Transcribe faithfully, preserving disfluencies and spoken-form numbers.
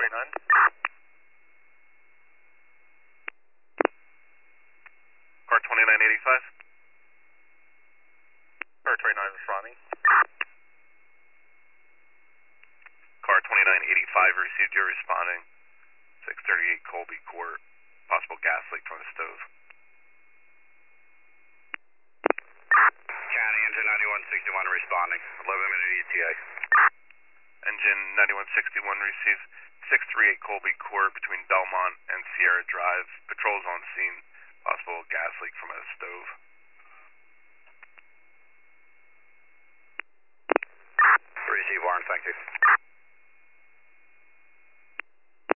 thirty-nine. Car twenty-nine eighty-five. Car twenty-nine responding. Car twenty-nine eighty-five received your responding. six thirty-eight Colby Court. Possible gas leak from the stove. County engine ninety-one sixty-one responding. eleven minute E T A. Engine ninety-one sixty-one receives six thirty-eight Colby Court between Belmont and Sierra Drive. Patrols on scene. Possible gas leak from a stove.